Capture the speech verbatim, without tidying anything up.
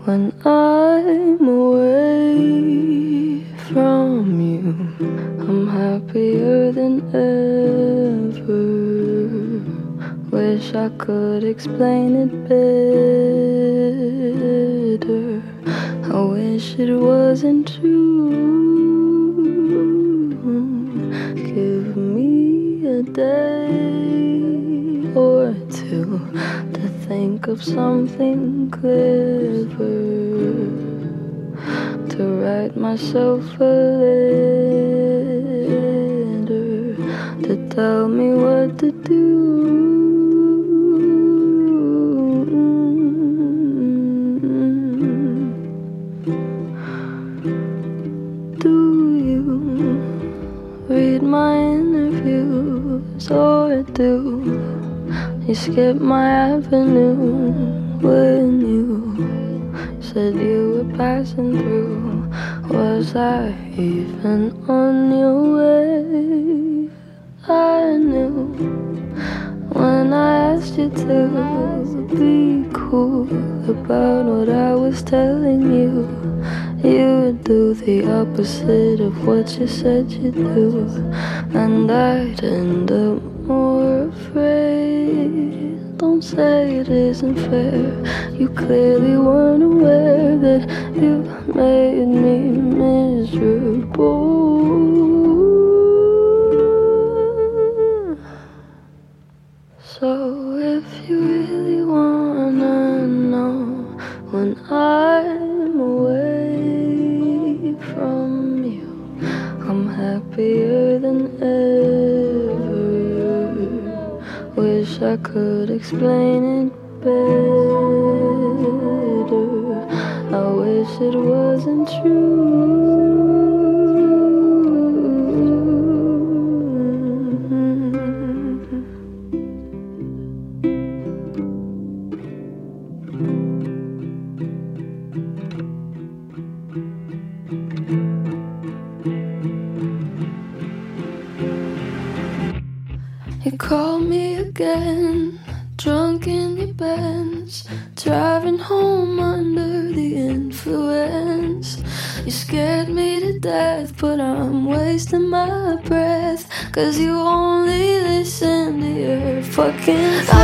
when I'm away from you. I'm happier than ever. Wish I could explain it better. I wish it wasn't true. Give me a day or two to think of something clever, to write myself a letter, to tell me what to do. Do you read my interviews, or do you skip my avenue when you said you were passing through? Was I even on your way? I knew when I asked you to be cool about what I was telling you. You would do the opposite of what you said you'd do, and I'd end up more afraid. Don't say it isn't fair. You clearly weren't aware that you made me miserable. So if you really wanna know when I'm away from you, I'm happier than ever. Wish I could explain it better. I wish it wasn't true. You called me again, drunk in your Benz, driving home under the influence. You scared me to death, but I'm wasting my breath, 'cause you only listen to your fucking